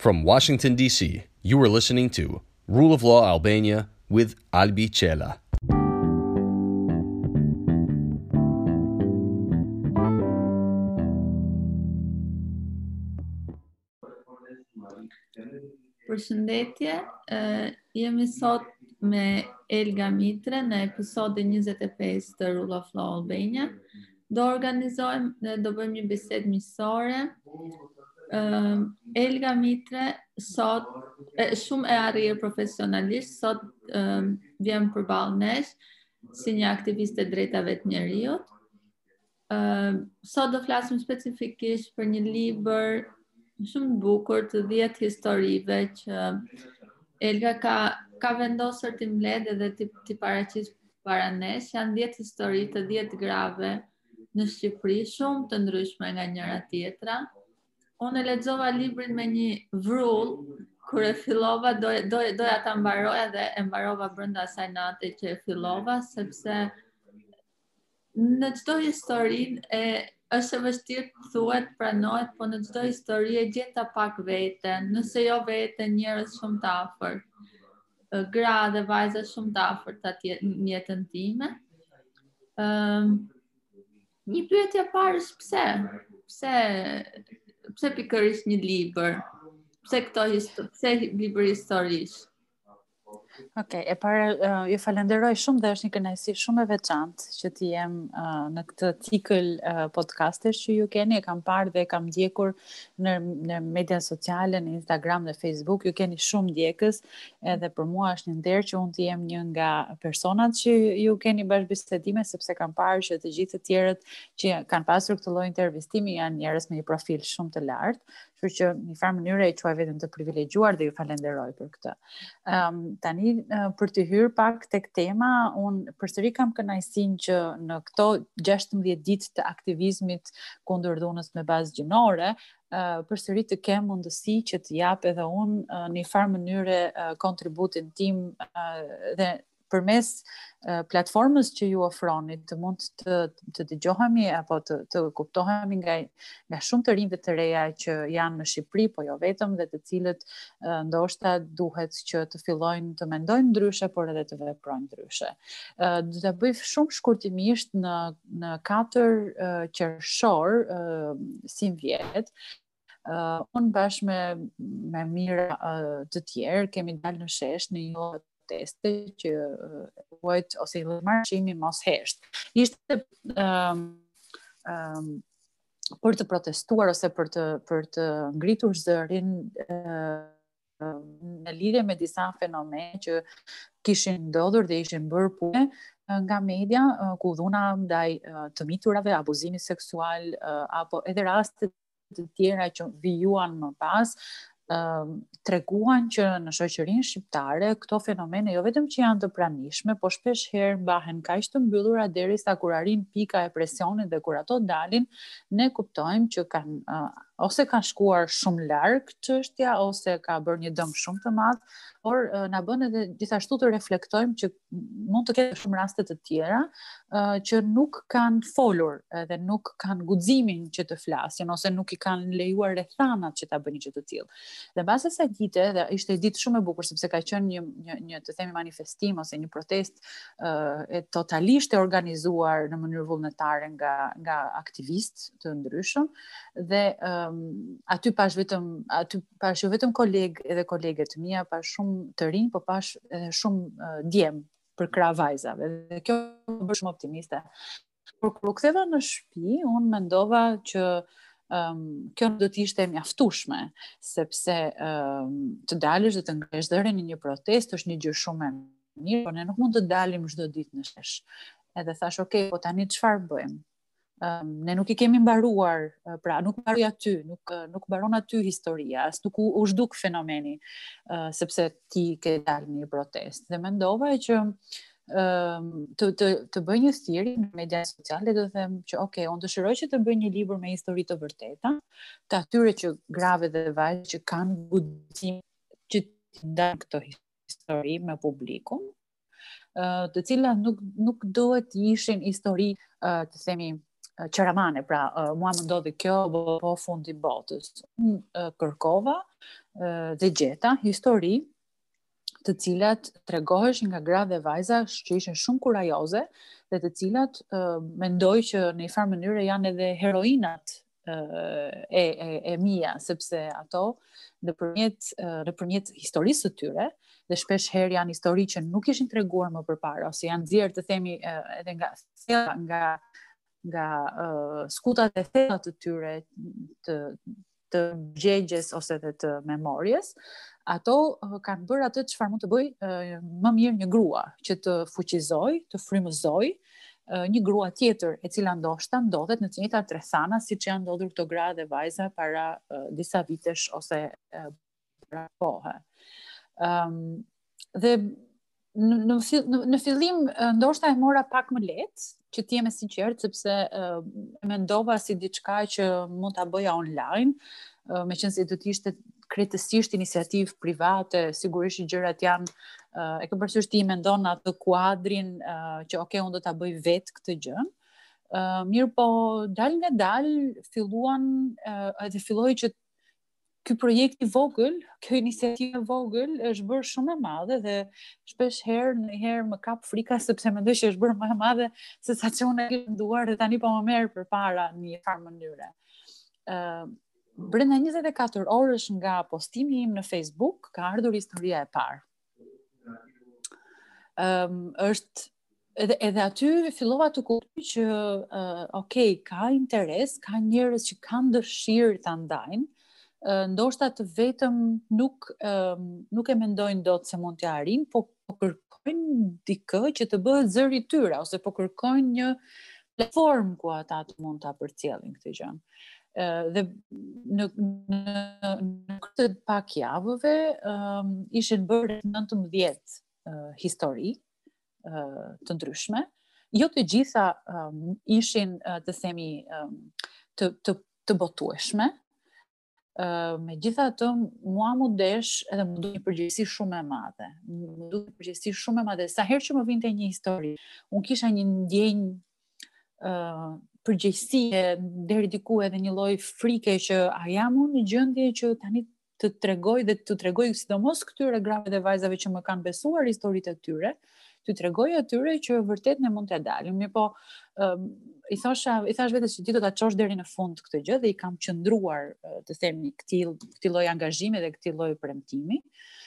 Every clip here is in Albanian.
From Washington, D.C., you are listening to Rule of Law Albania with Albi Cela. Përshëndetje, jemi sot me Elga Mitre në episodin 25 të Rule of Law Albania. Do organizojmë dhe do bëjmë një bisedë miqësore. Elga Mitre sot shumë e arrirë profesionalisht, sot vjen përballë nesh si një aktiviste drejtave të njerëzit. Sot do flasim specifikisht për një libër shumë bukur të 10 historive që Elga ka vendosur t'i mbledhë dhe t'i paraqis para nesh. Janë 10 histori të 10 grave në Shqipëri, shumë të ndryshme nga njëra tjetra. Unë e lexova librin me një vrull, kur e fillova doja ta mbaroja dhe e mbarova brenda asaj nate që e fillova, sepse në çdo histori është e vështirë të thuhet, pranohet, po në çdo histori e gjeta pak veten, nëse jo veten, njerëz shumë të afërt, gra dhe vajza shumë të afërt atje në jetën time. Një pyetje parë është pse pikërisht një libër? Pse libër historish? Okej, e para ju falenderoj shumë dhe është një kënaqësi shumë e veçantë që ti jem në këtë cikël podcastesh që ju keni. E kam parë dhe kam ndjekur në media sociale, në Instagram dhe Facebook. Ju keni shumë ndjekës, edhe për mua është një nder që unë të jem një nga personat që ju keni bashkëbisedime, sepse kam parë që të gjithë të tjerët që kanë pasur këtë lloj intervistimi janë njerëz me një profil shumë të lartë. Kështu që në një farë mënyrë e quaj veten të privilegjuar dhe ju falenderoj për këtë. Tani për të hyrë pak tek tema, unë përsëri kam kënaqësinë që në këto 16 ditë të aktivizmit kundër dhunës me bazë gjinore, përsëri të kem mundësi që të jap edhe unë në një farë mënyre kontributin tim dhe përmes platformës që ju ofroni të mund të dëgjohemi apo të kuptohemi nga shumë të rinj dhe të reja që janë në Shqipëri, po jo vetëm, dhe të cilët ndoshta duhet që të fillojnë të mendojnë ndryshe, por edhe të veprojnë ndryshe. Do ta bëj shumë shkurtimisht në 4 qershor si vjet. Unë bashkë me mira të tjerë kemi dalë në shesh në një proteste që quajt ose i marshimi mos hesht. Ishte për të protestuar ose për të ngritur zërin në lidhje me disa fenomene që kishin ndodhur dhe ishin bërë pune nga media, ku dhuna ndaj të miturave, abuzimi seksual apo edhe raste të tjera që vijuan më pas, treguan që në shoqërinë shqiptare këto fenomene jo vetëm që janë të pranishme, po shpesh herë mbahen kaq të mbyllura derisa kur arrin pika e presionit dhe kur ato dalin, ne kuptojmë që ose ka shkuar shumë larg çështja ose ka bërë një dëm shumë të madh, por na bën edhe gjithashtu të reflektojmë që mund të ketë shumë raste të tjera që nuk kanë folur edhe nuk kanë guximin që të flasin ose nuk i kanë lejuar rrethanat që ta bënin që të tillë. Dhe mbas asaj dite, dhe ishte ditë shumë e bukur sepse ka qenë një të themi manifestim ose një protestë totalisht e organizuar në mënyrë vullnetare nga aktivistë të ndryshëm, dhe aty pash jo vetëm kolegë edhe kolege të mia, pash shumë të rinj, po pash edhe shumë djem për krah vajzave. Dhe kjo më bë shumë optimiste. Por kur u ktheva në shtëpi, unë mendova që kjo do të ishte mjaftueshme, sepse të dalësh dhe të ngresh zërin në një protestë është një gjë shumë e mirë, por ne nuk mund të dalim çdo ditë në shesh. Edhe thash, okay, po tani çfarë bëjmë? Ne nuk i kemi mbaruar, pra nuk mbaroi aty, nuk mbaron aty historia, as nuk u zhduk fenomeni, sepse ti ke dalë në një protestë. Dhe mendova që të bëj një thirrje në media sociale, do të them që okay, unë dëshiroj që të bëj një libër me histori të vërteta, të atyre që grave dhe vajzë që kanë guxim që të ndajnë këto histori me publikun, të cilat nuk duhet të ishin histori, të themi, qeramane, pra mua më ndodhi kjo, po fundi botës. Kërkova dhe gjeta histori të cilat tregoheshin nga gra dhe vajza që ishin shumë kurajoze dhe të cilat mendoj që në një farë mënyrë janë edhe heroinat e mia, sepse ato nëpërmjet historisë së tyre dhe shpesh herë janë histori që nuk ishin treguar më përpara ose janë nxjerrë të themi edhe nga skutat e thella të tyre të gjegjes ose dhe të memorjes, ato kanë bërë atë çfarë mund të bëj më mirë një grua, që të fuqizoj, të frymëzoj një grua tjetër e cila ndoshta ndodhet në të njëjtat rrethana siç janë ndodhur këto gra dhe vajza para disa vitesh ose para kohë. Dhe në fillim ndoshta e mora pak më lehtë, që të jem e sinqert, sepse mendova si diçka që mund ta bëja online, meqense do të ishte krejtësisht iniciativë private, sigurisht gjërat janë e ke parasysh ti mendon atë kuadrin që okay, unë do ta bëj vetë këtë gjë. Mirë po, dal nga dal filluan edhe filloi që ky projekt i vogël, kjo iniciativë e vogël është bërë shumë e madhe dhe shpesh herë më kap frika sepse mendoj që është bërë më e madhe se sa që unë e kisha menduar dhe tani po më merr përpara në një farë mënyre. Brenda 24 orësh nga postimi im në Facebook ka ardhur historia e parë. Edhe aty fillova të kuptoj që okay, ka interes, ka njerëz që kanë dëshirë ta ndajnë, ndoshta të vetëm nuk e mendojnë dot se mund t'ja arrijnë, po kërkojnë dikë që të bëhet zëri i tyre ose po kërkojnë një platformë ku ata të mund ta përcjellin këtë gjë. Dhe në këtë pak javëve ishin bërë 19 histori të ndryshme. Jo të gjitha ishin të themi të botueshme. Megjithatë, mua më desh edhe më duhet një përgjegjësi shumë e madhe. Më duhet një përgjegjësi shumë e madhe. Sa herë që më vinte një histori, unë kisha një ndjenjë përgjegjësie, deri diku edhe një lloj frike që a jam unë në gjendje që tani të tregoj sidomos këtyre grave dhe vajzave që më kanë besuar historitë e tyre, të tregoj atyre që vërtet ne mund të dalim. Mirë po, i thash vetes që ti do ta çosh deri në fund këtë gjë dhe i kam qëndruar të themi këtij lloj angazhimi dhe këtij lloj premtimi.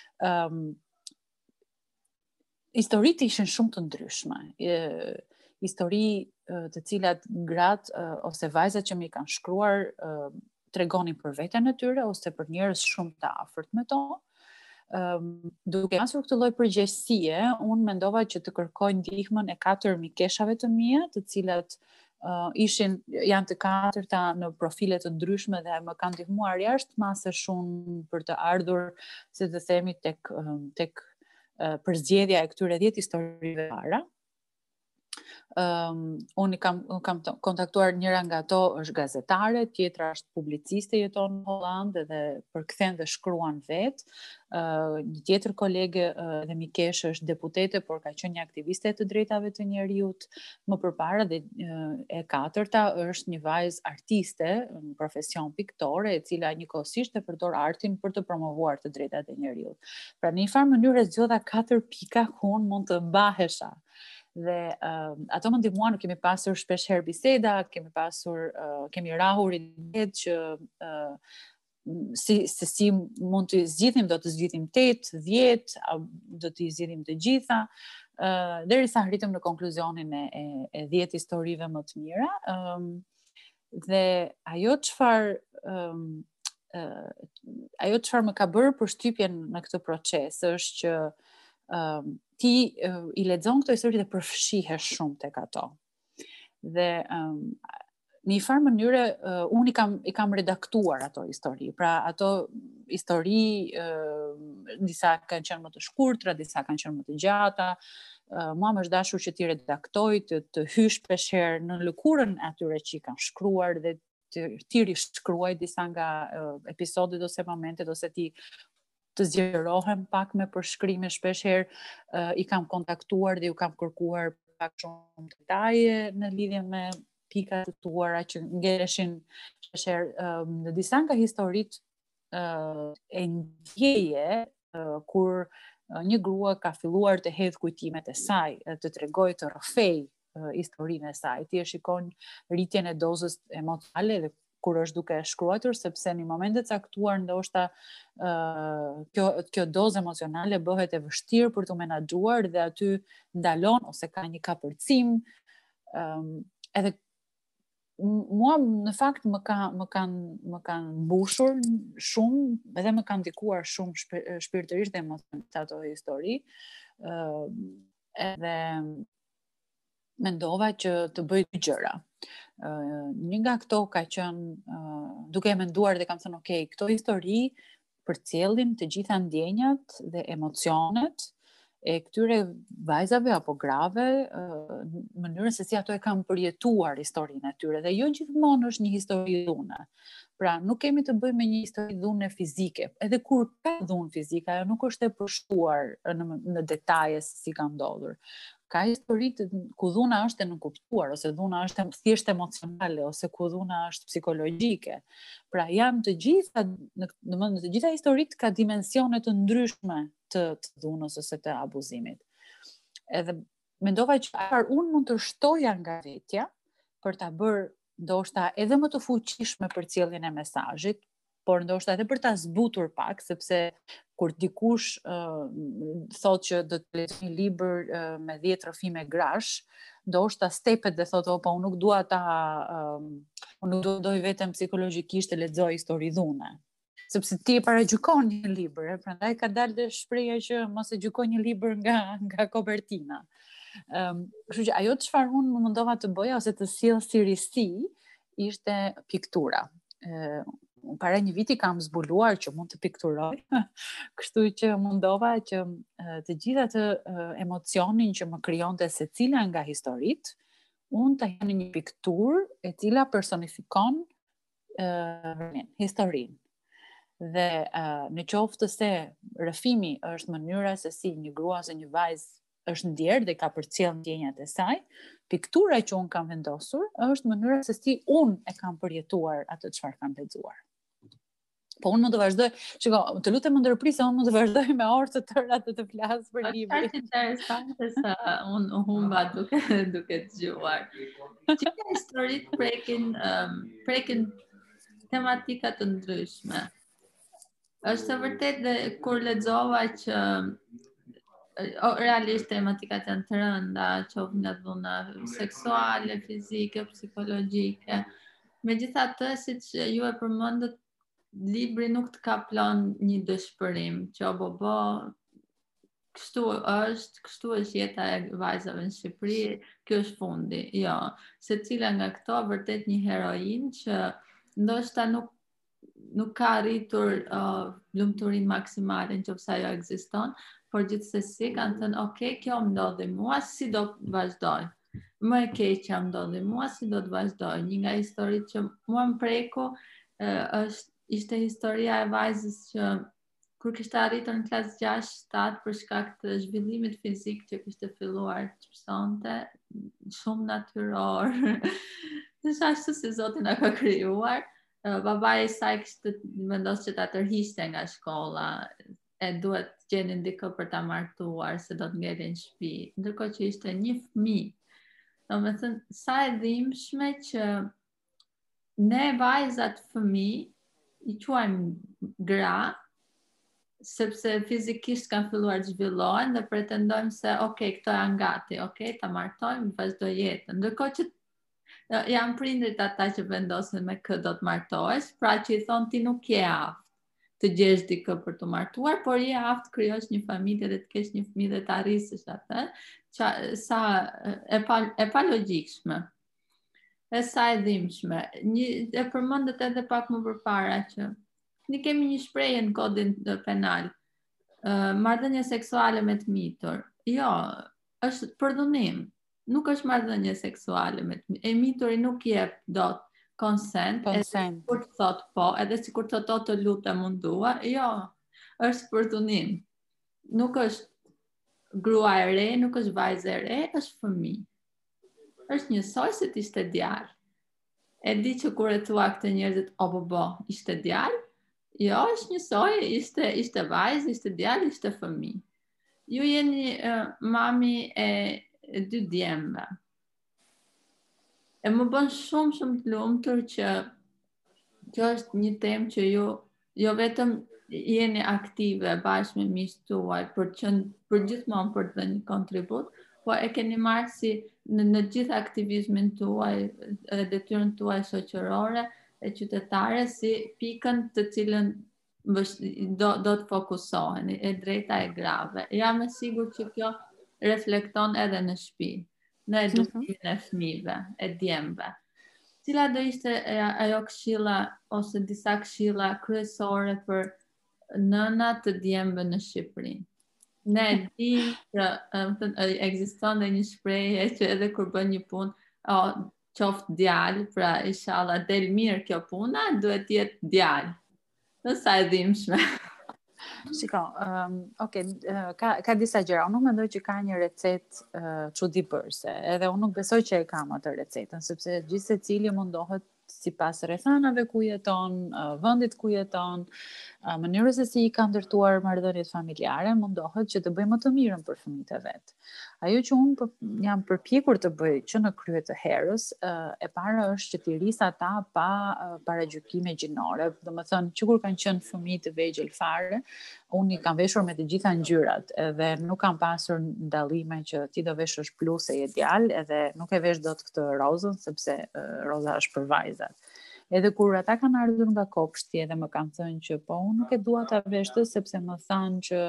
Historitë ishin shumë të ndryshme. Histori të cilat gratë ose vajzat që më kanë shkruar tregonin për veten e tyre ose për njerëz shumë të afërt me to. Duke pasur këtë lloj përgjegjësie, unë mendova që të kërkoj ndihmën e 4 mikeshave të mia, të cilat janë të 4 në profile të ndryshme dhe më kanë ndihmuar jashtëmase shumë për të ardhur, si të themi, tek përzgjedhja e këtyre 10 historive para. Unë kam kontaktuar, njëra nga ato është gazetare, tjetra është publiciste, jeton në Hollandë dhe përkthen dhe shkruan vetë. Një tjetër kolege dhe mikeshe është deputete, por ka qenë një aktiviste të drejtave të njerëzit më përpara, dhe e 4-ta është një vajzë artiste në profesion piktore, e cila njëkohësisht e përdor artin për të promovuar të drejtat e njerëzit. Pra në një farë mënyrë zgjodha 4 pika ku unë mund të mbahesha. Dhe ato më ndihmuan, kemi pasur shpesh herë biseda, kemi rahur idetë që si mund të zgjidhim, do të zgjidhim 8, 10, do të zgjidhim të gjitha, derisa arritëm në konkluzionin e 10 historive më të mira. Dhe ajo çfarë më ka bërë përshtypjen në këtë proces është që ti i lexon këto histori dhe përfshihesh shumë tek ato. Dhe në një farë mënyre unë i kam redaktuar ato histori. Pra ato histori disa kanë qenë më të shkurtra, disa kanë qenë më të gjata. Mua më është dashur që ti redaktoj, të hysh shpeshherë në lëkurën e atyre që i kanë shkruar dhe ti rishkruaj disa nga episodet ose momentet, ose ti të zgjerohem pak me përshkrime. Shpeshherë i kam kontaktuar dhe ju kam kërkuar pak shumë detaje në lidhje me pikat të tuara që ngeleshin shpeshherë në disa nga historitë. e ndjeje kur një grua ka filluar të hedh kujtimet e saj, të tregoj, të rrëfej historinë e saj. Ti e shikon rritjen e dozës emocionale dhe kur është duke shkruar, sepse në momente të caktuar ndoshta kjo dozë emocionale bëhet e vështirë për të menaxhuar dhe aty ndalon ose ka një kapërcim. Edhe mua në fakt më kanë mbushur shumë edhe më kanë ndikuar shumë shpirtërisht dhe emocionalisht ato histori. Edhe mendova që të bëj dy gjëra. Një nga këto ka qenë duke e menduar dhe kam thënë okay, këto histori përcjellin të gjitha ndjenjat dhe emocionet e këtyre vajzave apo grave, në mënyrën se si ato e kanë përjetuar historinë e tyre dhe jo gjithmonë është një histori dhune. Pra, nuk kemi të bëjmë me një histori dhune fizike, edhe kur ka dhunë fizike, ajo nuk është e përshtuar në detaje se si ka ndodhur. Ka histori ku dhuna është e nënkuptuar, ose dhuna është thjesht emocionale, ose ku dhuna është psikologjike. Pra, janë të gjitha, në të gjitha historitë ka dimensione të ndryshme të dhunës ose të abuzimit. Edhe mendova që unë mund të shtoja nga vetja për ta bërë ndoshta edhe më të fuqishme për përcjelljen e mesazhit, por ndoshta edhe për ta zbutur pak, sepse kur dikush thotë që do të lexoj një libër me 10 rrëfime grash, ndoshta stepet dhe thotë, po unë nuk dua unë nuk doj vetëm psikologjikisht të lexoj histori dhune. Sepse ti e paragjykon një libër, prandaj ka dalë dhe shpreha që mos e gjykoj një libër nga kopertina. Kështu që ajo çfarë unë më mundova të bëja ose të sjell si risi ishte piktura. Para një viti kam zbuluar që mund të pikturoj, kështu që mundova që të gjitha të emocionin që më krijonte secila nga historitë, unë ta jam në një pikturë e cila personifikon historinë. Dhe në qoftë se rrëfimi është mënyra se si një grua ose një vajzë është ndjerë dhe ka përcjell ndjenjat e saj, piktura që unë kam vendosur është mënyra se si unë e kam përjetuar atë çfarë kam lexuar. Po unë mund të vazhdoj, shiko, të lutem më ndërprisë, unë mund të vazhdoj me orë të tëra të flas për librin. Është interesante sa unë humba duke dëgjuar. Gjithë historitë prekin tematika të ndryshme. Është e vërtet dhe kur lexova që realisht tematikat janë të rënda, qoftë nga dhuna seksuale, fizike, psikologjike. Megjithatë, siç ju e përmendët, libri nuk të ka plan një dëshpërim, që kështu është jeta e vajzave në Shqipëri, kjo është fundi. Jo, secila nga këto vërtet një heroin që ndoshta nuk ka arritur lumturinë maksimale nëse ajo ekziston, por gjithsesi kanë thënë, okay, kjo më ndodhi mua, si do të vazhdoj. Më e keqja më ndodhi mua, si do të vazhdoj. Një nga historitë që mua më preku ishte historia e vajzës që kur kishte arritur në klasë 6-7 për shkak të zhvillimit fizik që kishte filluar të mësonte, shumë natyror. Është ashtu si Zoti na ka krijuar. Babai i saj kishte vendosur që ta tërhiqte nga shkolla, e duhet të gjenin dikë për ta martuar se do të ngelej në shtëpi, ndërkohë që ishte një fëmijë. Domethënë, sa e dhimbshme që ne vajzat fëmijë i quajmë gra, sepse fizikisht kanë filluar të zhvillohen dhe pretendojmë se okay, këto janë gati, okay, ta martojmë, vazhdo jetën. Ndërkohë që janë prindrit ata që vendosin me kë do të martohesh, pra që i thonë ti nuk je aftë të gjesh dikë për të martuar, por je aftë krijosh një familje dhe të kesh një fëmijë dhe të arrisësh atë, sa e pa logjikshme. E sa e dhimbshme. E përmendet edhe pak më përpara që ne kemi një shprehje në kodin penal. Marrëdhënie seksuale me të mitur. Jo, është përdhunim. Nuk është marrëdhënie seksuale me të mitur. E mituri nuk jep dot consent. Kur të thot po, edhe si kur të thot të lutem unë dua, jo, është përdhunim. Nuk është grua e re, nuk është vajzë e re, është fëmijë. Është njësoj se të ishte djalë. E di që kur e thua këtë njerëzit, ishte djalë? Jo, është njësoj, ishte vajzë, ishte djalë, ishte fëmijë. Ju jeni mami e 2 djemve. E më bën shumë të lumtur që kjo është një temë që ju jo vetëm jeni aktive bashkë me miqtë tuaj për gjithmonë për të dhënë një kontribut, po e keni marrë si në gjithë aktivizmin tuaj, detyrën tuaj shoqërore e qytetare si pikën të cilën do të fokusoheni, e drejta e grave. Jam e sigurt që kjo reflekton edhe në shtëpi, në edukimin e fëmijëve, e djemve. Cila do ishte ajo këshilla ose disa këshilla kryesore për nënat të djemve në Shqipëri? Ne dim që ekziston dhe një shprehje që edhe kur bën një punë, qoftë djalë, pra inshallah del mirë kjo puna, duhet të jetë djalë. Në sa e dhimbshme. Shiko, ka disa gjëra. Unë nuk mendoj që ka një recetë çuditëbërse. Edhe unë nuk besoj që e kam atë recetën, sepse gjithë secili mundohet sipas rrethanave ku jeton, vendit ku jeton, mënyrës se si i ka ndërtuar marrëdhëniet familjare, mundohet që të bëjë më të mirën për fëmijët e vet. Ajo që unë jam përpjekur të bëj që në krye të herës, e para është që t'i rris ata pa paragjykime gjinore, domethënë që kur kanë qenë fëmijë të vegjël fare, unë i kam veshur me të gjitha ngjyrat, edhe nuk kam pasur ndallime që ti do veshësh blu se je djalë, edhe nuk e vesh dot këtë rozën sepse roza është për vajzat. Edhe kur ata kanë ardhur nga kopshti edhe më kanë thënë që po unë nuk e dua ta vesh të sepse më thanë që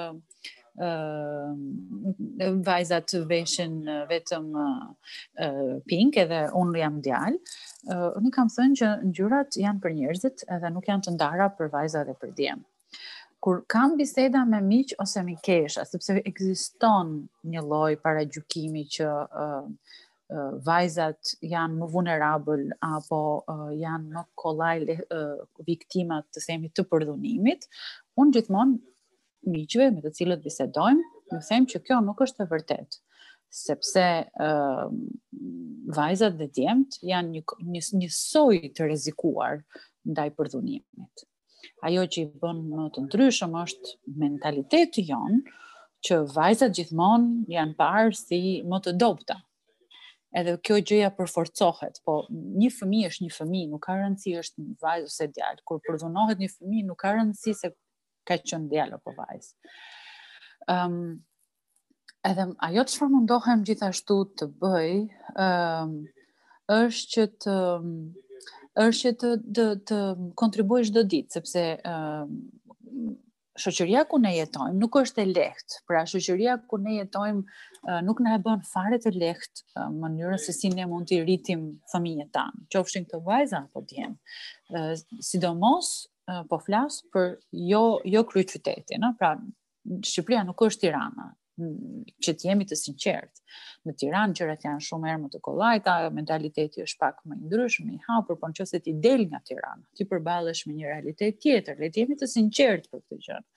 vajzat veshin vetëm pink edhe unë jam djalë, unë kam thënë që ngjyrat janë për njerëzit edhe nuk janë të ndara për vajza dhe për djem. Kur kam biseda me miq ose mikesha, sepse ekziston një lloj paragjykimi që vajzat janë më vulnerabël apo janë më kollaj viktimat të themi të përdhunimit, unë gjithmonë miqve me të cilët bisedojmë, ju them që kjo nuk është e vërtetë, sepse vajzat dhe djemt janë një soi të rrezikuar ndaj përdhunimit. Ajo që i bën më të ndryshëm është mentaliteti jon, që vajzat gjithmonë janë parë si më të dobta. Edhe kjo gjëja përforcohet, po një fëmijë është një fëmijë, nuk ka rëndësi është vajzë ose djalë. Kur përdhunohet një fëmijë, nuk ka rëndësi se ka qenë djalë apo vajzë. Edhe ajo çfarë mundohem gjithashtu të bëj, është që të kontribuoj çdo ditë, sepse shoqëria ku ne jetojmë nuk është e lehtë. Pra shoqëria ku ne jetojmë nuk na e bën fare të lehtë mënyrën se si ne mund t'i rritim fëmijët tanë, qofshin këto vajza apo djem. Sidomos po flas për jo kryeqytetin, pra Shqipëria nuk është Tirana, që të jemi të sinqertë. Në Tiranë gjërat janë shumë herë më të kollajta, mentaliteti është pak më i ndryshëm, i hapur, por nëse ti del nga Tirana, ti përballesh me një realitet tjetër, le të jemi të sinqertë për këtë gjë.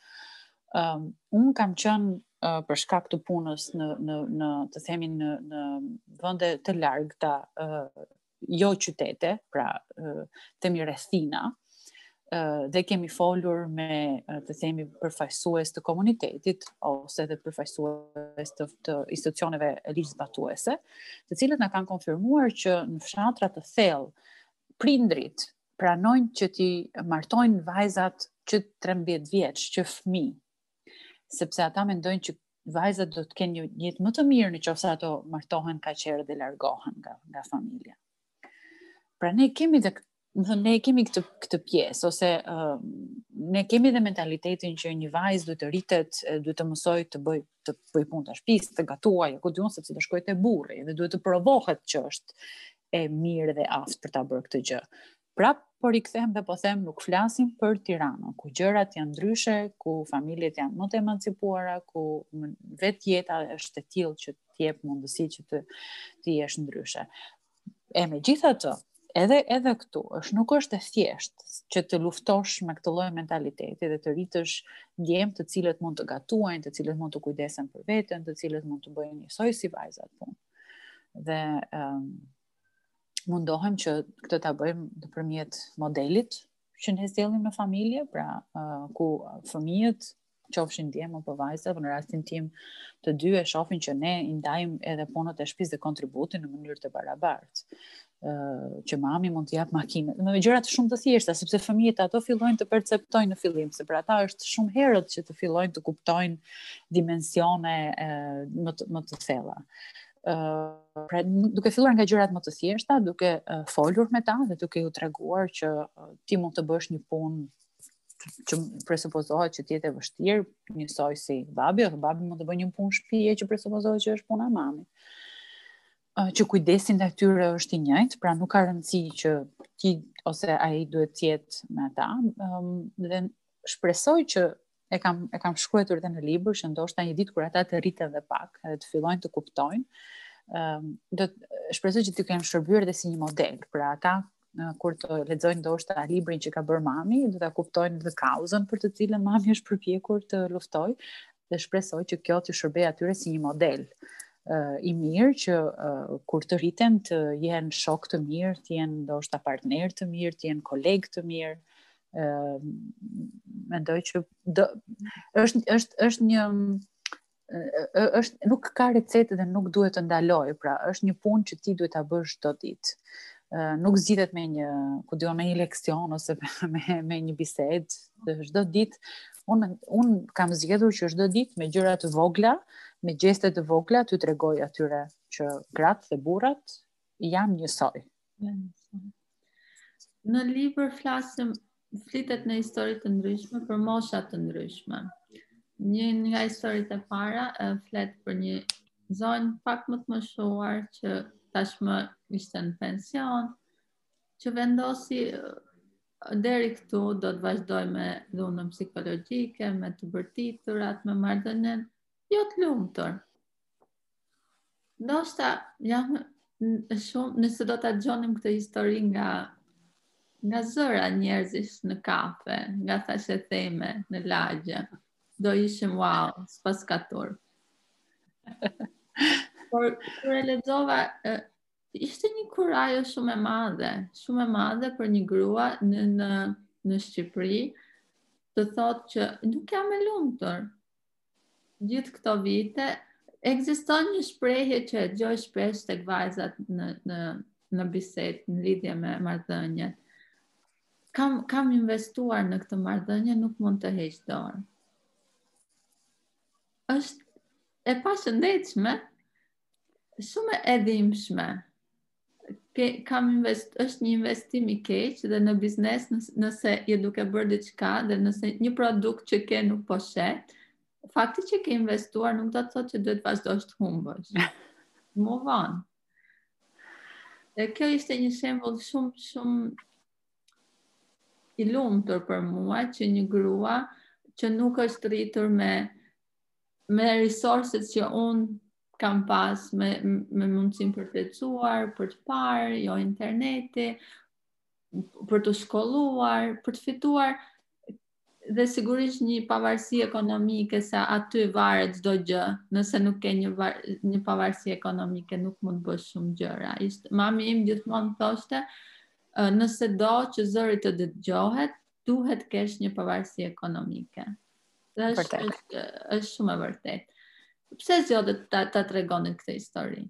Unë kam qenë për shkak të punës në të themi në vende të largëta, jo qytete, pra themi rrethina, dhe kemi folur me të themi përfaqësues të komunitetit ose dhe përfaqësues të institucioneve ligjzbatuese, të cilët na kanë konfirmuar që në fshatra të thellë prindrit pranojnë që ti martojnë vajzat që 13 vjeç, që fëmijë, sepse ata mendojnë që vajzat do të kenë një jetë më të mirë nëse ato martohen kaq herë dhe largohen nga familja. Pra ne kemi këtë pjesë, ose ne kemi dhe mentalitetin që një vajzë duhet të rritet, duhet të mësoj të bëj punë të shtëpisë, të gatuaj, ku diun sepse do shkojë te burri dhe duhet të provohet që është e mirë dhe aftë për ta bërë këtë gjë. Prap por i kthem dhe po them, nuk flasim për Tiranën, ku gjërat janë ndryshe, ku familjet janë më të emancipuara, ku vetë jeta është e tillë që të jep mundësi që të jesh ndryshe. E megjithatë, edhe këtu nuk është e thjeshtë që të luftosh me këtë lloj mentaliteti dhe të rritësh djem të cilët mund të gatuajnë, të cilët mund të kujdesen për veten, të cilët mund të bëjnë njësoj si vajzat punë. Dhe mundohem që këtë ta bëjmë nëpërmjet modelit që ne zgjellim në familje, pra ku fëmijët qofshin djemë apo vajza, në rastin tim të dy e shohin që ne i ndajmë edhe punët e shtëpisë dhe kontributin në mënyrë të barabartë. Që mami mund të jap makinë, me gjëra të shumë të thjeshta, sepse fëmijët ato fillojnë të perceptojnë në fillim, se për ata është shumë herët që të fillojnë të kuptojnë dimensione më të thella. Pra, duke filluar nga gjërat më të thjeshta, duke folur me ta dhe duke u treguar që ti mund të bësh një punë që presupozohet që t'jetë e vështirë, njësoj si babi, ose babi mund të bëjë një punë shtëpie që presupozohet që është puna e mamit. Që kujdesin ndaj tyre është i njëjtë, pra nuk ka rëndësi që ti ose ai duhet të jetë me ata, dhe shpresoj që e kam shkruar edhe në libër që ndoshta një ditë kur ata të rriten dhe pak, edhe të fillojnë të kuptojnë, do të shpresoj që t'ju kem shërbyer edhe si një model për ata kur të lexojnë ndoshta librin që ka bërë mami, do ta kuptojnë dhe kauzën për të cilën mami është përpjekur të luftojë, dhe shpresoj që kjo t'ju shërbej atyre si një model i mirë që kur të rriten të jenë shok të mirë, të jenë ndoshta partner të mirë, të jenë koleg të mirë. Mendoj që është një nuk ka recetë dhe nuk duhet të ndaloj, pra është një punë që ti duhet ta bësh çdo ditë. Nuk zgjidhet me një leksion ose me një bisedë. Çdo ditë unë kam zgjedhur që çdo ditë me gjëra të vogla, me gjeste të vogla, t'ju tregoj atyre që gratë dhe burrat janë njësoj. Në libër flitet në histori të ndryshme për mosha të ndryshme. Një nga historitë e para flet për një zonjë pak më të moshuar që tashmë ishte në pension, që vendosi deri këtu do të vazhdoj me dhunën psikologjike, me të bërtiturat, me marrëdhënien jo të lumtur. Ndoshta jam shumë, nëse do ta dëgjonim këtë histori nga zëra njerëzish në kafe, nga thashe theme në lagje, do ishim wow, s'pas katur. Por kur e lexova, ishte një kurajo shumë e madhe për një grua në Shqipëri të thotë që nuk jam e lumtur. Gjithë këto vite ekziston një shprehje që e dëgjoj shpesh tek vajzat në bisedë, në lidhje me marrëdhënien. Kam investuar në këtë marrëdhënie, nuk mund të heq dorë. Është e pashëndetshme, shumë e dhimbshme. Është një investim i keq dhe në biznes nëse je duke bërë diçka dhe nëse një produkt që ke nuk po shet, fakti që ke investuar nuk do të thotë që duhet vazhdosh të humbësh. Move on. Dhe kjo ishte një shembull shumë i lumtur për mua, që një grua që nuk është rritur me resources që unë kam pas, me mundësim për të lexuar, për të parë, jo interneti, për të shkolluar, për të fituar, dhe sigurisht një pavarësi ekonomike, se aty varet çdo gjë. Nëse nuk ke një pavarësi ekonomike, nuk mund të bësh shumë gjëra. Mami im gjithmonë thoshte, nëse do që zëri të dëgjohet, duhet kesh një pavarësi ekonomike. Dhe është shumë e vërtetë. Pse zgjodhe ta tregonin këtë histori?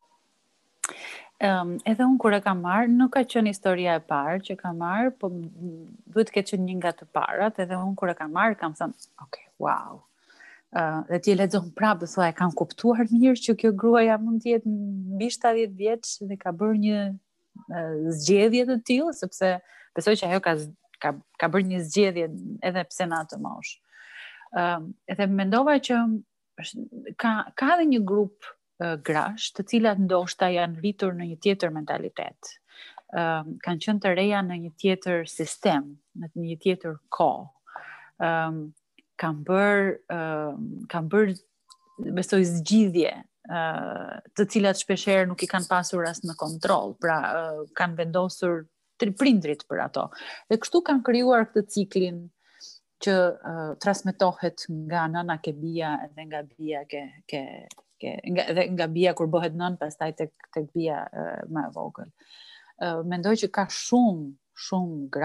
Edhe unë kur e kam marrë, nuk ka qenë historia e parë që kam marrë, po duhet të ketë qenë një nga të parat, edhe unë kur e kam marrë, kam thënë, okay, wow. Dhe ti e lexon prapë, dhe thua, e kam kuptuar mirë që kjo gruaja mund të jetë mbi 70 vjeç dhe ka bërë një zgjedhje të tillë, sepse besoj që ajo ka bërë një zgjedhje edhe pse në atë moshë. Edhe mendova që ka edhe një grup grash, të cilat ndoshta janë rritur në një tjetër mentalitet. Kanë qenë të reja në një tjetër sistem, në një tjetër kohë. Kanë bërë besoj zgjidhje, të cilat shpeshherë nuk i kanë pasur as në kontroll, pra kanë vendosur prindrit për ato. Dhe kështu kanë krijuar këtë ciklin që transmetohet nga nëna ke bija dhe nga bija nga bija kur bëhet nën, pastaj tek bija më e vogël. Mendoj që ka shumë gra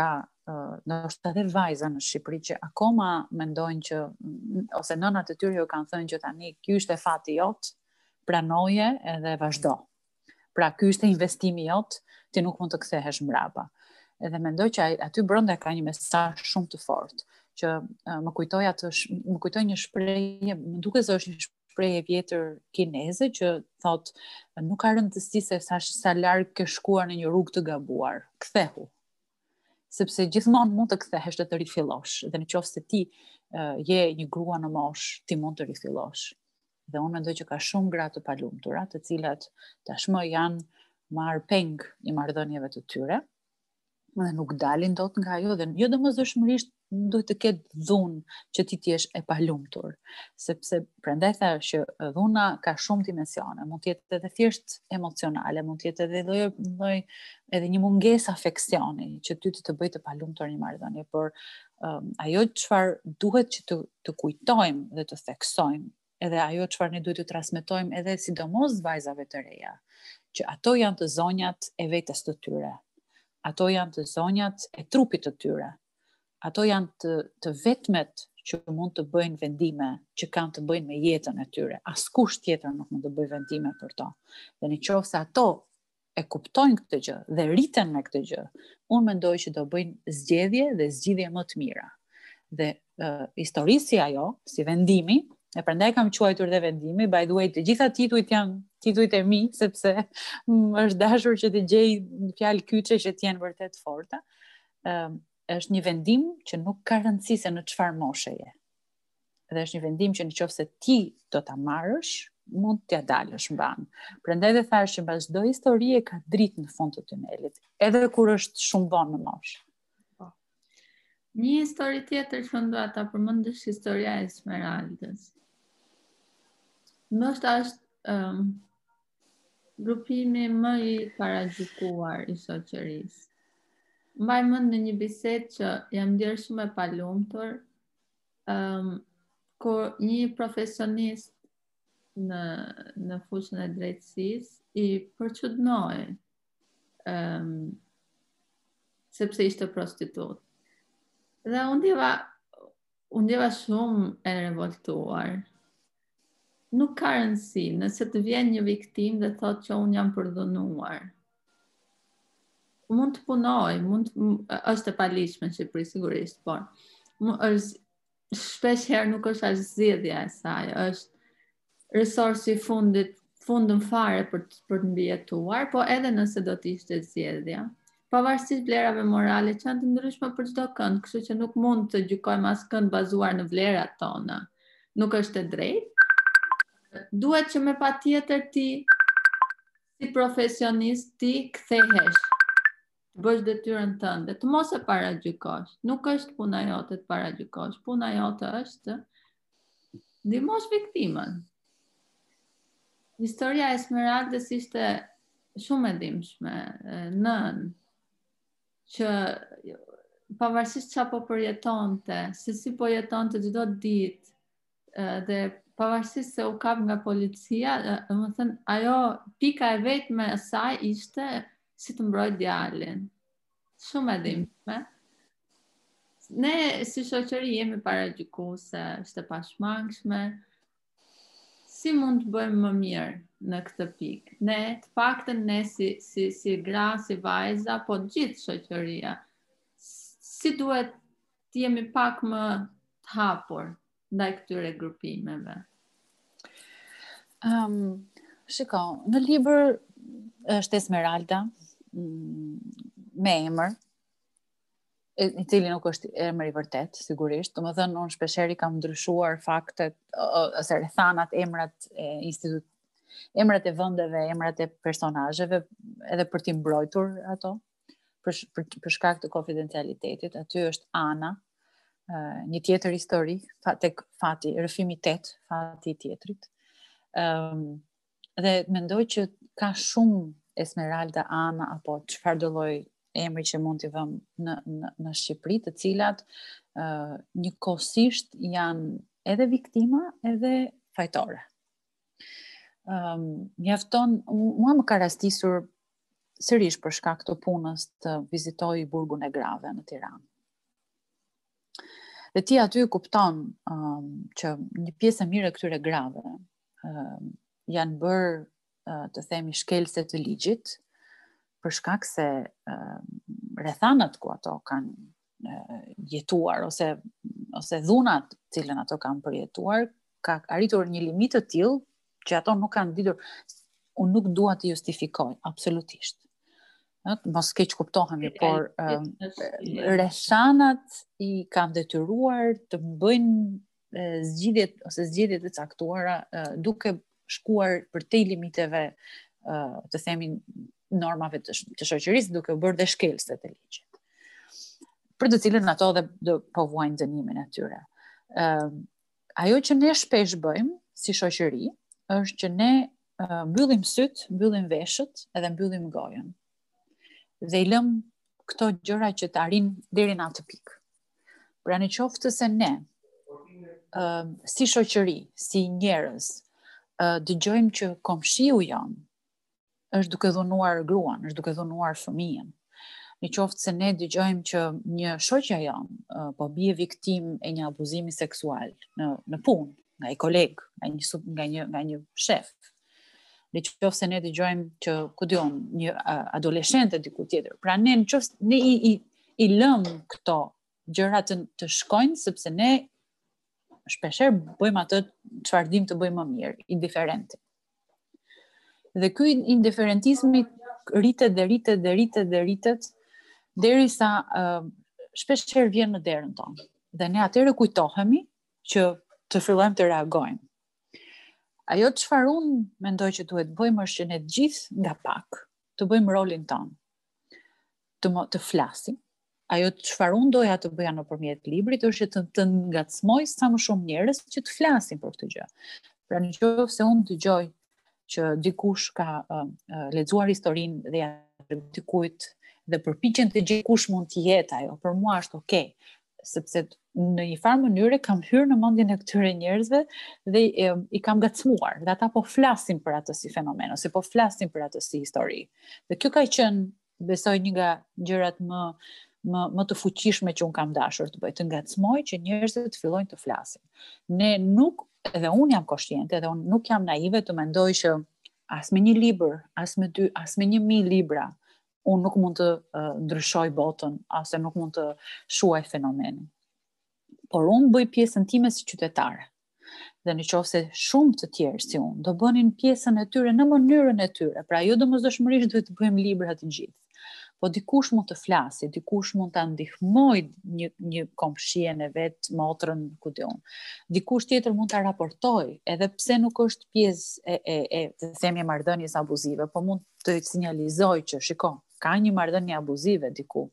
ndoshta edhe vajza në Shqipëri që akoma mendojnë që, ose nënat e tyre ju kanë thënë që tani ky është e fati jot, pranoje edhe vazhdo. Pra ky është investimi jot, ti nuk mund të kthehesh mbrapa. Edhe mendoj që aty brenda ka një mesazh shumë të fortë, që më kujtoi një shprehje, më duket se është një shprehje vjetër kineze që thotë nuk ka rëndësi se sa larg ke shkuar në një rrugë të gabuar, kthehu. Sepse gjithmonë mund të kthehesh dhe të rifillosh. Dhe nëse ti je një grua në moshë, ti mund të rifillosh. Dhe unë mendoj që ka shumë gra të palumtura, të cilat tashmë janë marrë peng i marrëdhënieve të tyre, dhe nuk dalin dot nga ajo, dhe jo domosdoshmërisht duhet të ketë dhunë që ti jesh e palumtur, sepse prandaj thash që dhuna ka shumë dimensione, mund të jetë edhe thjesht emocionale, mund të jetë edhe lloj edhe një mungesë afeksioni që ty të bëjë të palumtur një marrëdhënie, por ajo çfarë duhet që të kujtojmë dhe të theksojmë, edhe ajo çfarë ne duhet të transmetojmë edhe sidomos vajzave të reja, që ato janë të zonjat e vetes të tyre. Ato janë të zonjat e trupit të tyre. Ato janë të vetmet që mund të bëjnë vendime që kanë të bëjnë me jetën e tyre. Askush tjetër nuk mund të bëjë vendime për to. Dhe nëse ato e kuptojnë këtë gjë dhe rriten me këtë gjë, unë mendoj që do bëjnë zgjedhje më të mira. Dhe historisë si ajo, si vendimi, e prandaj kam quajtur dhe vendimi, by the way, të gjitha titujt janë titujt e mi, sepse është dashur që të gjej fjalë kyçe që të jenë vërtet forta. Është një vendim që nuk ka rëndësi se në çfarë moshe je. Dhe është një vendim që nëse ti do ta marrësh, mund t'ja dalësh mban. Prandaj dhe thash që mbas çdo historie ka dritë në fund të tunelit, edhe kur është shumë vonë në moshë. Një histori tjetër që dua ta përmendësh, historia e Esmeraldës. Ndoshta është grupimi më i paragjykuar i shoqërisë. Mbaj mend në një bisedë që jam ndier shumë e palumtur, kur një profesionist në fushën e drejtësisë i përçudnoi sepse ishte prostitut. Dhe unë ndjeva shumë e revoltuar. Nuk ka rëndësi, nëse të vjen një viktim dhe thotë që unë jam përdhunuar. Mund të punoj, është e paligjshme në Shqipëri sigurisht, por shpesh herë nuk është as zgjedhja e saj, është resursi fundën fare për të mbijetuar, po edhe nëse do të ishte zgjedhja. Pavarësisht vlerave morale që janë të ndryshme për çdo kënd, kështu që nuk mund të gjykojmë askënd bazuar në vlerat tona. Nuk është e drejtë. Duhet që me patjetër ti si profesionist ti kthehesh, të bësh detyrën tënde, të mos e paragjykosh. Nuk është puna jote të paragjykosh, puna jote është ndihmosh viktimën. Historia e Esmeraldës ishte shumë e dimshme, nën, që pavarësisht çfarë po përjetonte, se si po jetonte çdo ditë, dhe pavarësisht se u kap nga policia, domethënë ajo pika e vetme e saj ishte si të mbrojë djalin. Shumë e dimshme. Ne si shoqëri jemi paragjykuese, është e pashmangshme. Si mund të bëjmë më mirë në këtë pikë? Ne, të paktën ne si gra, si vajza, po gjithë shoqëria, si duhet të jemi pak më të hapur ndaj këtyre grupimeve? Shiko, në libër është Esmeralda me emër, i cili nuk është emër i vërtet, sigurisht. Domethënë, unë shpeshherë kam ndryshuar faktet ose rrethanat, emrat e vendeve, emrat e personazheve, edhe për t'i mbrojtur ato, për shkak të konfidencialitetit. Aty është Ana, një tjetër histori, tek fati, rrëfimi 8, fati i tjetrit. Dhe mendoj që ka shumë Esmeralda, Ana, apo çfarëdo lloj emri që mund t'i vëmë në Shqipëri, të cilat njëkohësisht janë edhe viktima edhe fajtore. Mjafton, mua më ka rastisur sërish për shkak të punës të vizitoj Burgun e Grave në Tiranë. Dhe ti aty kupton që një pjesë e mirë e këtyre grave janë bërë të themi shkelëse të ligjit, për shkak se rrethanat ku ato kanë jetuar ose dhunat cilën ato kanë përjetuar ka arritur një limit të tillë që ato nuk kanë ditur. Unë nuk dua të justifikoj absolutisht. Mos keq kuptohemi, por rrethanat i kanë detyruar të bëjnë zgjedhjet e caktuara duke shkuar përtej limiteve të themi normave të shoqërisë, duke u bërë dhe shkelëse të ligjit, për të cilën ato dhe po vuajnë dënimin e tyre. Ajo që ne shpesh bëjmë si shoqëri është që ne mbyllim syt, mbyllim veshët edhe mbyllim gojën. Dhe i lëm këto gjëra që të arrin deri në atë pikë. Pra në qoftë se ne si shoqëri, si njerëz, dëgjojmë që komshiu janë është duke dhunuar gruan, është duke dhunuar fëmijën. Në qoftë se ne dëgjojmë që një shoqja janë po bie viktim e një abuzimi seksual në punë, nga një koleg, nga një shef. Në qoftë se ne dëgjojmë që një adoleshente diku tjetër. Pra ne në qoftë ne i lëm këto gjëra të shkojnë, sepse ne shpeshherë bëjmë atë çfarë dim të bëjmë më mirë, indiferenti. Dhe ky indiferentizmi rritet derisa shpeshherë vjen në derën tonë. Dhe ne atëherë kujtohemi që të fillojmë të reagojmë. Ajo çfarë unë mendoj që duhet bëjmë është që ne gjithë nga pak të bëjmë rolin tonë. Të flasim. Ajo çfarë unë doja të bëja nëpërmjet librit është që të ngacmoj sa më shumë njerëz që të flasin për këtë gjë. Pra nëse unë dëgjoj që dikush ka lexuar historinë dhe ja dikujt dhe përpiqen të gjej kush mund të jetë ajo, për mua është okay, sepse në një farë mënyre kam hyrë në mendjen e këtyre njerëzve dhe i kam ngacmuar, dhe ata po flasin për atë si fenomen ose po flasin për atë si histori. Dhe kjo ka qenë, besoj, një nga gjërat më të fuqishme që unë kam dashur të bëj, të ngacmoj që njerëzit fillojnë të flasin. Ne nuk, edhe unë jam konsciente, edhe unë nuk jam naive të mendoj që as me një libër, as me 2, as me 1000 libra, unë nuk mund të ndryshoj botën, ose nuk mund të shuaj fenomenin. Por unë bëj pjesën time si qytetare. Dhe nëse shumë të tjerë si unë do bënin pjesën e tyre në mënyrën e tyre, pra jo domosdoshmërisht duhet të bëjmë libra të gjithë. Po dikush mund të flasi, dikush mund ta ndihmoj një komshien e vet, motrën, ku di unë. Dikush tjetër mund ta raportoj, edhe pse nuk është pjesë e të themi marrëdhënies abuzive, po mund të sinjalizoj që shiko, ka një marrëdhënie abuzive diku.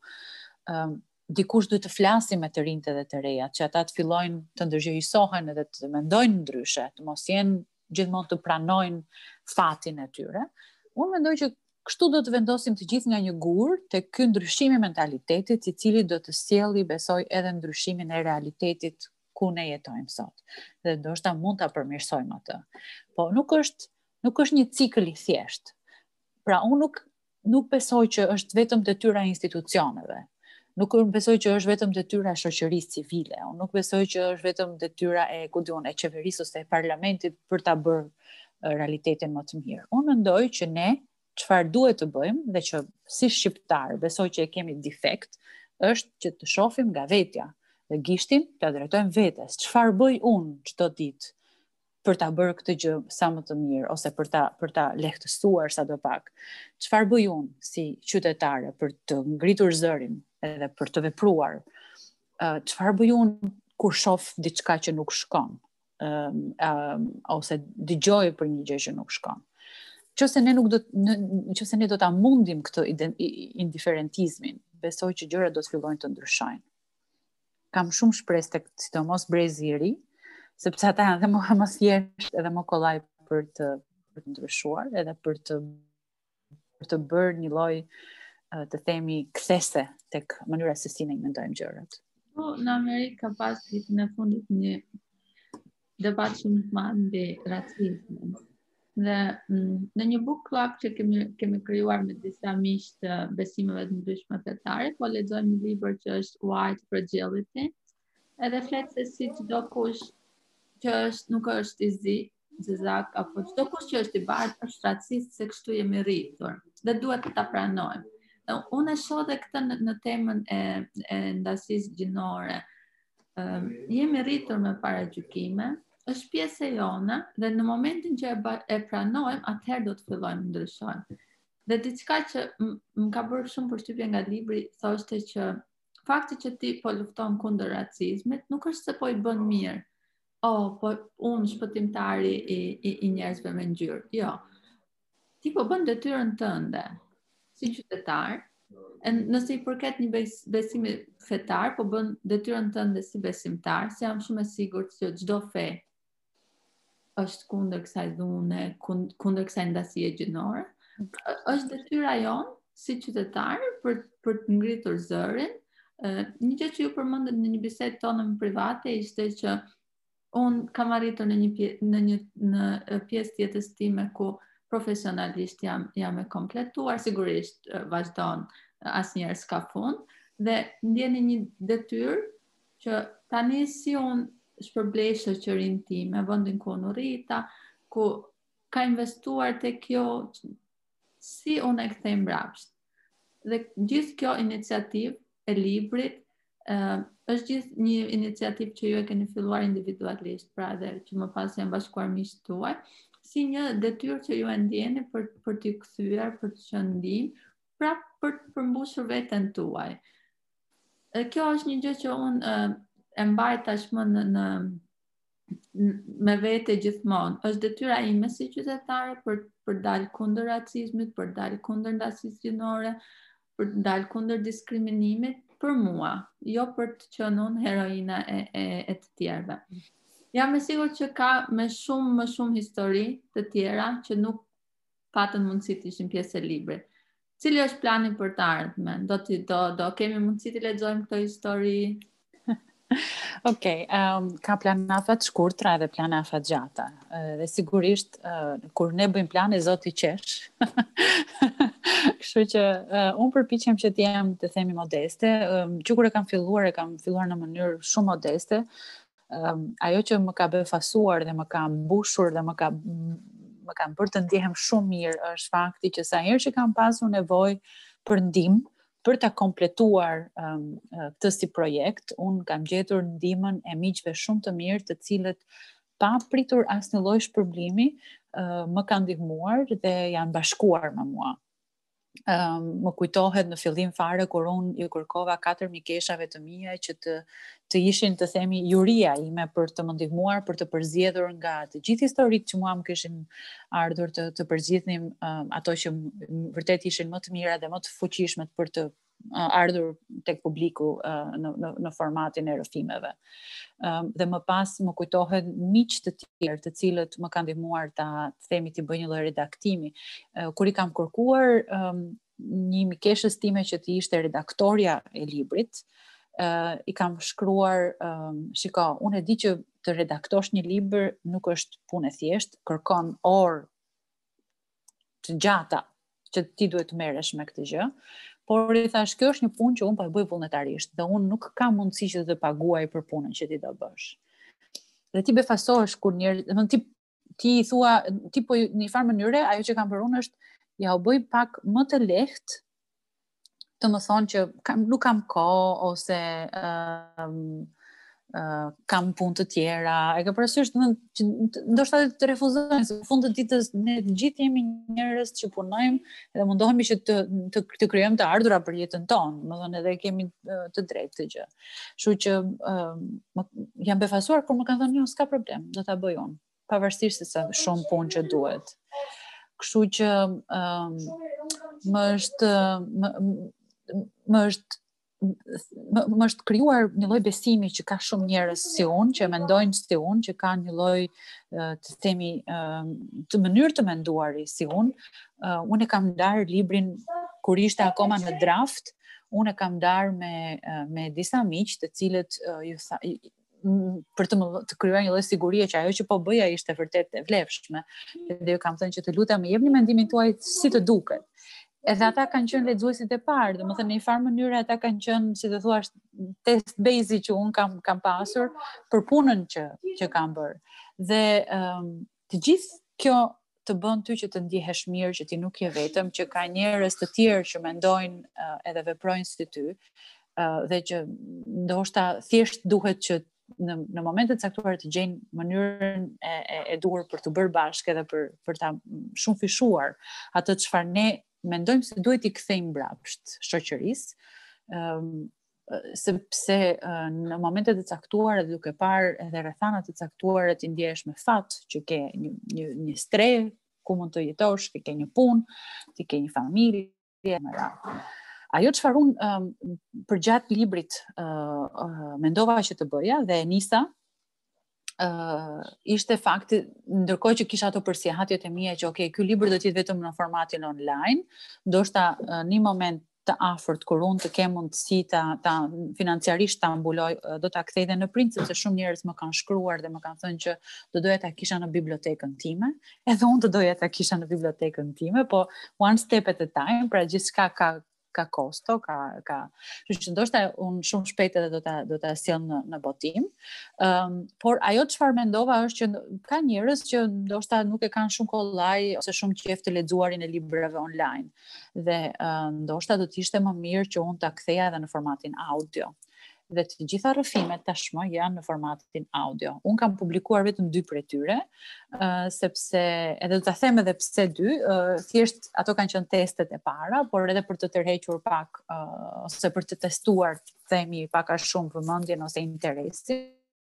Dikush duhet të flasi me të rinjtë dhe të rejat, që ata të fillojnë të ndërgjegjësohen edhe të mendojnë ndryshe, të mos jenë gjithmonë të pranojnë fatin e tyre. Unë mendoj që kështu do të vendosim të gjithë nga një gur te ky ndryshim i mentalitetit, i cili do të sjellë, besoj, edhe ndryshimin e realitetit ku ne jetojmë sot. Dhe ndoshta mund ta përmirësojmë atë. Po nuk është një cikël i thjeshtë. Pra unë nuk besoj që është vetëm detyra e institucioneve. Nuk besoj që është vetëm detyra e shoqërisë civile. Unë nuk besoj që është vetëm detyra e qeverisë ose e parlamentit për ta bërë realitetin më të mirë. Unë mendoj që ne çfarë duhet të bëjmë dhe që si shqiptar besoj që e kemi defekt, është që të shohim nga vetja dhe gishtin ta drejtojmë vetes. Çfarë bëj unë çdo ditë për ta bërë këtë gjë sa më të mirë, ose për ta lehtësuar sadopak. Çfarë bëj unë si qytetare për të ngritur zërin edhe për të vepruar? Çfarë bëj unë kur shoh diçka që nuk shkon? Ose dëgjoj për një gjë që nuk shkon? Nëse ne do ta mundim këtë indiferentizmin, besoj që gjërat do të fillojnë të ndryshojnë. Kam shumë shpresë tek sidomos brezi i ri, sepse ata janë edhe më thjesht edhe më kollaj për të ndryshuar, edhe për të bërë një lloj të themi kthese tek mënyra se si ne mendojmë gjërat. Po, në Amerikë ka pas ditën e fundit një debat shumë të madh mbi racizmin. Dhe në një book club që kemi krijuar me disa miq të besimeve të ndryshme fetare, po lexojmë një libër që është White Fragility, edhe flet se si çdo kush që nuk është i zak, apo çdo kush që është i bardhë është racist, se kështu jemi rritur dhe duhet ta pranojmë. Unë e shoh dhe këtë në temën e ndasisë gjinore. Jemi rritur me paragjykime, është pjesë e jona dhe në momentin që e pranojmë, atëherë do të fillojmë ndryshojmë. Dhe diçka që më ka bërë shumë përshtypje nga libri, thoshte që fakti që ti po lufton kundër racizmit nuk është se po i bën mirë. Po unë shpëtimtari i njerëzve me ngjyrë. Jo. Ti po bën detyrën tënde si qytetar. Nëse i përket një besimi fetar, po bën detyrën tënde si besimtar, se jam shumë e sigurt që çdo fe është kundër kësaj dhune, kundër kësaj ndasie gjinore. Është detyra jonë si qytetar për të ngritur zërin. Një gjë që ju përmendët në një bisedë tonë private ishte që unë kam arritur në pjesë të jetës time ku profesionalisht jam e kompletuar, sigurisht vazhdon, asnjëherë s'ka fund, dhe ndjeni një detyrë që tani si unë shpërblej shoqërinë time, vendin ku unë rrita, ku ka investuar te kjo, si unë e kthej mbrapsht. Dhe gjithë kjo iniciativë e librit është gjithë një iniciativë që ju e keni filluar individualisht, pra dhe që më pas janë bashkuar miqtë tuaj, si një detyrë që ju e ndjeni për t'i kthyer, për të qenë ndihmë, pra për të përmbushur veten tuaj. Kjo është një gjë që unë e mbaj tashmë me vete gjithmonë. Është detyra ime si qytetare për dalë kundër racizmit, për dalë kundër ndasisë gjinore, për dalë kundër diskriminimit, për mua, jo për të qenë unë heroina e të tjerëve. Jam e sigurt që ka më shumë histori të tjera që nuk patën mundësi të ishin pjesë e librit. Cili është plani për të ardhmen? Do kemi mundësi të lexojmë këto histori? Okej, ka planafa të shkurtra dhe planafa të gjata. Dhe sigurisht, kur ne bëjmë plane, Zoti qesh. Kështu që unë përpiqem që të jem, të themi, modeste. Që kur e kam filluar në mënyrë shumë modeste. Ajo që më ka befasuar dhe më ka mbushur dhe më ka bërë të ndjehem shumë mirë është fakti që sa herë që kam pasur nevojë për ndihmë, për ta kompletuar këtë si projekt, unë kam gjetur ndihmën e miqve shumë të mirë, të cilët pa pritur asnjë lloj shpërblimi më kanë ndihmuar dhe janë bashkuar me mua. Më kujtohet në fillim fare kur unë ju kërkova 4 mikeshave të mia që të ishin, të themi, juria ime për të më ndihmuar, për të përzgjedhur nga të gjithë historitë që mua më kishin ardhur të përzgjidhnim ato që vërtet ishin më të mira dhe më të fuqishmet për të ardhur tek publiku në formatin e rrëfimeve. Dhe më pas më kujtohet miq të tjerë të cilët më kanë ndihmuar ta themi të bëj një lloj redaktimi. Kur i kam kërkuar një mikeshës time që të ishte redaktorja e librit, i kam shkruar, shiko, unë e di që të redaktosh një libër nuk është punë e thjeshtë, kërkon orë të gjata që ti duhet të merresh me këtë gjë. Por i thash, kjo është një punë që unë po e bëj vullnetarisht dhe unë nuk kam mundësi që të paguaj për punën që ti do bësh. Dhe ti befasohesh kur ti i thua, ti po në një farë mënyre, ajo që kam bërë unë është ja u bëj pak më të lehtë të më thonë që nuk kam kohë ose kam punë të tjera, e ka parasysh që ndoshta të refuzojnë, se në fund të ditës ne të gjithë jemi njerëz që punojmë dhe mundohemi që të krijojmë të ardhurat për jetën tonë, domethënë edhe kemi të drejtë këtë gjë. Kështu që jam befasuar kur më kanë thënë, jo, s'ka problem, do ta bëj unë, pavarësisht se sa shumë punë që duhet. Kështu që më është krijuar një lloj besimi që ka shumë njerëz si unë, që mendojnë si unë, që kanë një lloj të themi të mënyrë të menduari si unë. Unë e kam ndarë librin kur ishte akoma në draft, unë e kam ndarë me disa miq të cilët për të krijuar një lloj sigurie që ajo që po bëja ishte vërtet e vlefshme. Dhe ju kam thënë që të lutem, jepni mendimin tuaj si të duket. edhe ata kanë qenë lexuesit e parë, domethënë në një farë mënyrë ata kanë qenë, si të thuash, test base që un kam pasur për punën që kam bërë. Dhe të gjithë kjo të bën ty që të ndihesh mirë, që ti nuk je vetëm, që ka njerëz të tjerë që mendojnë edhe veprojnë si ty, dhe që ndoshta thjesht duhet që në momentet caktuara të gjejnë mënyrën e duhur për të bërë bashkë edhe për ta shumë fishuar atë çfarë ne mendojmë se duhet i kthejmë mbrapsht shoqërisë, sepse në momentet e caktuara duke parë edhe rrethana të caktuara ti ndjehesh me fat që ke një stre ku mund të jetosh, ti ke një punë, ti ke një familje, më radhë. Ajo çfarë unë përgjatë librit mendova që të bëja dhe e nisa, ishte fakti, ndërkohë që kisha ato përsiehatjet e mia që ky libër do të jetë vetëm në formatin online, ndoshta në një moment të afërt kur unë të kem mundësi ta financiarisht ta mbuloj, do ta kthej dhe në print, sepse shumë njerëz më kanë shkruar dhe më kanë thënë që do doja ta kisha në bibliotekën time, edhe unë do doja ta kisha në bibliotekën time, po one step at a time, pra gjithçka ka kosto, kështu që ndoshta unë shumë shpejt edhe do ta sjell në botim. Por ajo çfarë mendova është që ka njerëz që ndoshta nuk e kanë shumë kollaj ose shumë qejf të lexuarin e librave online. Dhe ndoshta do të ishte më mirë që unë ta ktheja edhe në formatin audio. Dhe të gjitha rrëfimet tashmë janë në formatin audio. Unë kam publikuar vetëm 2 prej tyre, sepse edhe do ta them edhe pse 2, thjesht ato kanë qenë testet e para, por edhe për të tërhequr pak ose për të testuar, themi pak a shumë vëmendjen ose interesin.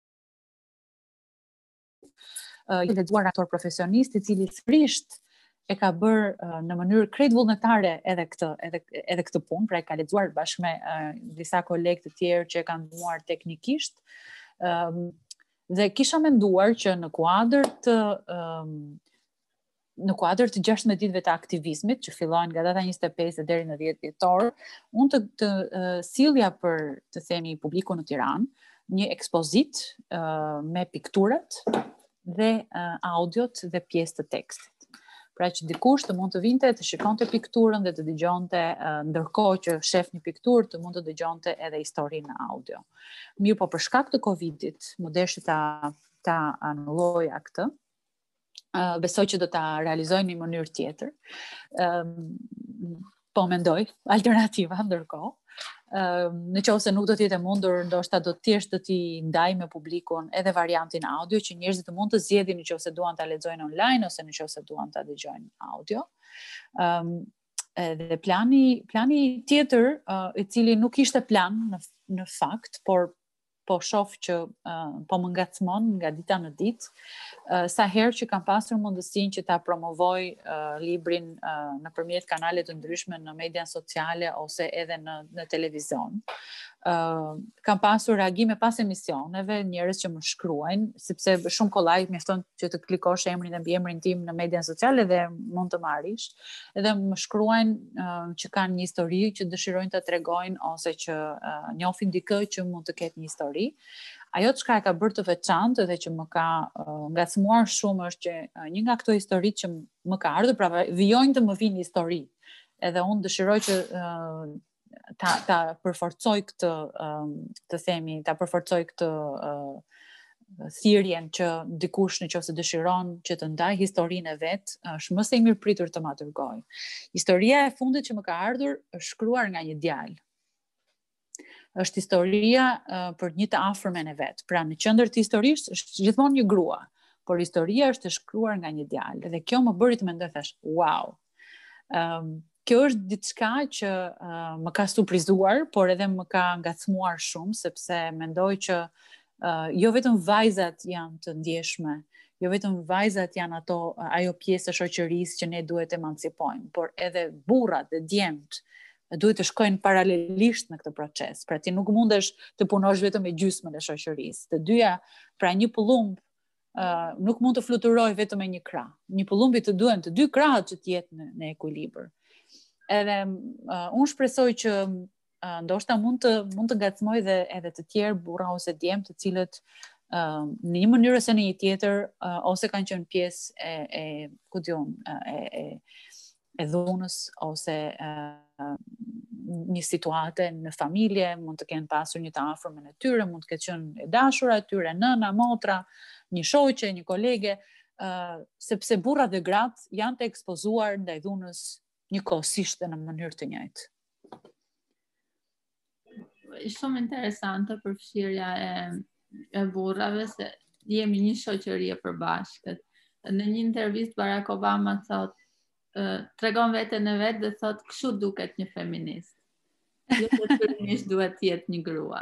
I lexuar aktor profesionist i cili thjesht e ka bërë në mënyrë krejt vullnetare edhe këtë punë, pra e ka lexuar bashkë me disa kolegë të tjerë që e kanë ndihmuar teknikisht. Dhe kisha menduar që në kuadër të 16 ditëve të aktivizmit, që fillojnë nga data 25 deri në 10 dhjetor, unë të sillja për, të themi, publiku në Tiranë, një ekspozit me pikturat dhe audiot dhe pjesë të tekstit. Pra që dikush të mund të vinte të shikonte pikturën dhe të dëgjonte, ndërkohë që shef një pikturë, të mund të dëgjonte edhe historinë në audio. Mirë, po për shkak të Covidit, më deshi ta anulloja këtë. Besoj që do ta realizoj në një mënyrë tjetër. Po mendoj alternativa ndërkohë. Në qoftë se nuk do të jetë mundur, ndoshta do thjesht të t'i ndaj me publikun edhe variantin audio, që njerëzit mund të zgjedhin në qoftë se duan ta lexojnë online ose në qoftë se duan ta dëgjojnë audio. Dhe plani tjetër, i cili nuk ishte plan në fakt, por po shoh që po më ngacmon nga dita në ditë, sa herë që kam pasur mundësinë që ta promovoj librin nëpërmjet kanale të ndryshme në media sociale ose edhe në televizion. Kam pasur reagime pas emisioneve, njerëz që më shkruajnë, sepse shumë kollaj mjafton që të klikosh emrin dhe mbiemrin tim në media sociale dhe mund të marrish. Edhe më shkruajnë që kanë një histori që dëshirojnë ta tregojnë ose që njohin dikë që mund të ketë një histori. Ajo çka e ka bërë të veçantë dhe që më ka ngacmuar shumë është që një nga këto historitë që më ka ardhur, pra vijojnë të më vinë histori. Edhe unë dëshiroj që ta përforcoj këtë, të themi, ta përforcoj këtë thirrjen që dikush nëse dëshiron që të ndaj historinë e vet, është më së miri pritur të ma dërgoj. Historia e fundit që më ka ardhur është shkruar nga një djalë. Është historia për një të afërmen e vet. Pra në qendër të historisë është gjithmonë një grua, por historia është e shkruar nga një djalë. Dhe kjo më bëri të mendoj, thash, wow. Kjo është diçka që më ka surprizuar, por edhe më ka ngacmuar shumë, sepse mendoj që jo vetëm vajzat janë të ndjeshme, jo vetëm vajzat janë ajo pjesë e shoqërisë që ne duhet të emancipojmë, por edhe burrat dhe djemt duhet të shkojnë paralelisht në këtë proces. Pra ti nuk mundesh të punosh vetëm me gjysmën e shoqërisë. Të dyja, pra një pullumb nuk mund të fluturojë vetëm me një krah. Një pullumbi të duhen të dy krahët që të jetë në ekuilibër. Edhe unë shpresoj që ndoshta mund të ngacmoj edhe të tjerë burra ose djemt të cilët në një mënyrë ose në një tjetër ose kanë qenë pjesë e dhunës ose një situate në familje, mund të kenë pasur një të afërmën e tyre, mund të ketë qenë e dashura e tyre, nëna, motra, një shoqe, një kolege, sepse burrat dhe gratë janë të ekspozuar ndaj dhunës njëkohësisht dhe në mënyrë të njëjtë. Shumë interesante përfshirja e burrave, se jemi një shoqëri e përbashkët. Në një intervistë Barack Obama tregon veten e vet dhe thot, kështu duket një feminist. Jo detyrimisht duhet të jetë një grua.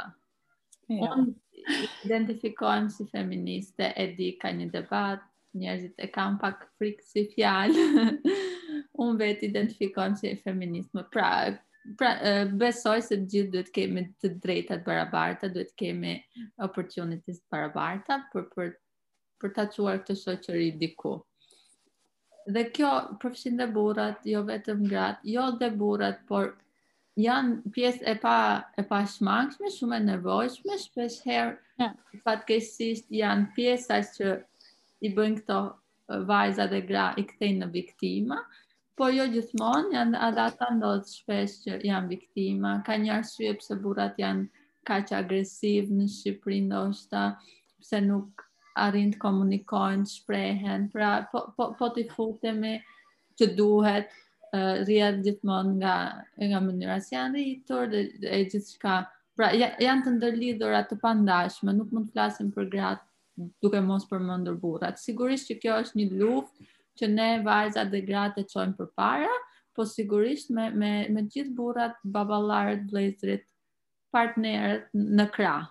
Unë identifikohem si feministe, e di ka një debat, njerëzit e kam pak frikë si fjalë. Unë vetë identifikohem si feminist. Pra, besoj se gjithë duhet kemi të drejtat barabarta, duhet kemi opportunities barabarta për ta çuar këtë shoqëri diku. Dhe kjo përfshin dhe burrat, jo vetëm gratë, jo dhe burrat, por janë pjesë e pa shmangshme, shumë e nevojshme, shpesh herë fatkeqësisht janë pjesa që i bëjnë këto vajza dhe gra i kthejnë në viktima, po jo gjithmonë, janë edhe ata ndodh shpesh që janë viktima. Ka një arsye pse burrat janë kaq agresiv në Shqipëri ndoshta, pse nuk arrin të komunikojnë, të shprehen. Pra po t'i futemi që duhet, rrjedh gjithmonë nga mënyra si janë rritur dhe gjithçka. Pra janë të ndërlidhura, të pandashme, nuk mund të flasim për gratë duke mos përmendur burrat. Sigurisht që kjo është një luftë që ne vajzat dhe gratë e çojmë përpara, po sigurisht me gjithë burrat, baballarët, vëllezërit, partnerët në krah.